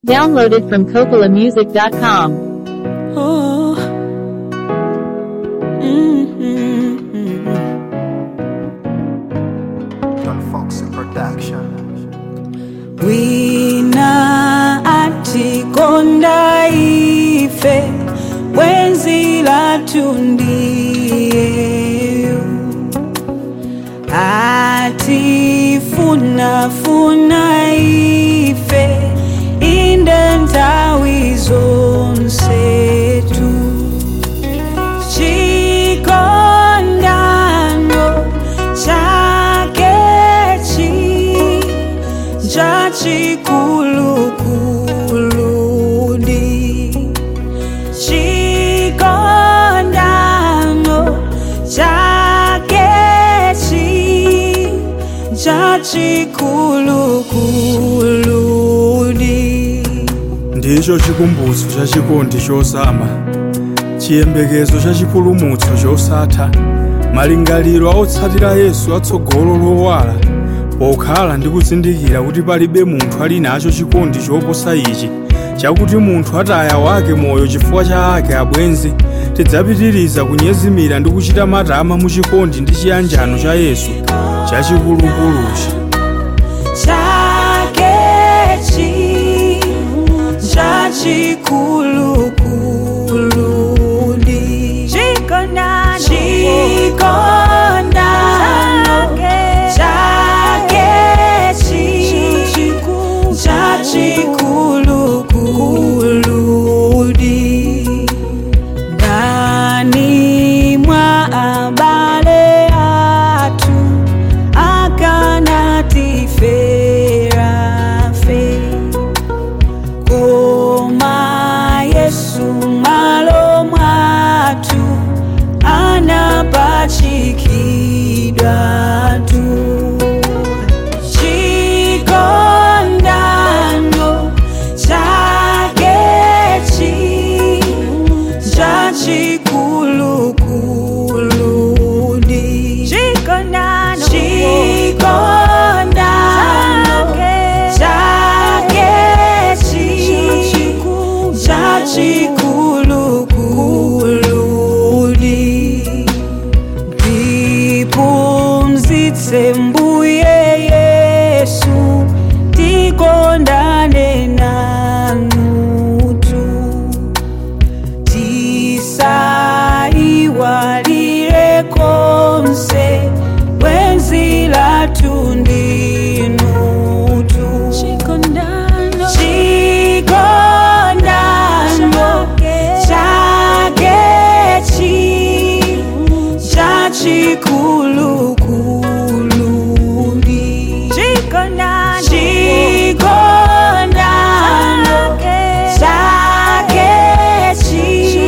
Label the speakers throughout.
Speaker 1: Downloaded from CoppolaMusic.com.
Speaker 2: Oh.
Speaker 3: John Foxy Production.
Speaker 2: Wina atikonda ife wenzi latundiye atifuna ife indentawi zonsetu chikondano chakechi chachikulukuludi chikondano chakechi chachikulukuludi
Speaker 4: ndicho chikumbutso cha chikondi chosama, chiyembekezo cha chipulumutso chosatha, malingaliro otsatira Yesu atsogolo lowala, pokhala ndi kuzindikira kuti palibe munthu ali nacho chikondi choposa ichi, chakuti munthu ataya wake moyo chifukwa cha ake abwenzi. Tidzapitiriza kunyezimira ndi kuchita matama mu chikondi ndi chiyanjano cha Yesu chachikulukuluchi.
Speaker 2: chakechi chachikulukuludi chikondano chakechi chachikulukuludi ndani mwa abale atu akanatiferafe koma Yesu malo mwatu anapachikidwatu chikondano chakechi chachikulukuludi chikondano chakechi chachikulukuludi ndipumzitse mbuye Yesu tikondane nanutu tisaiwalire konse wenzi latundinutu chikondano chakechi chachikulukuludi chikondano chakechi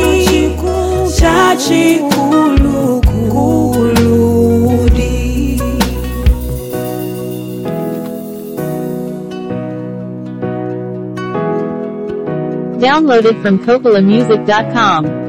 Speaker 2: chachikulukuludi.
Speaker 1: Downloaded from CoppolaMusic.com.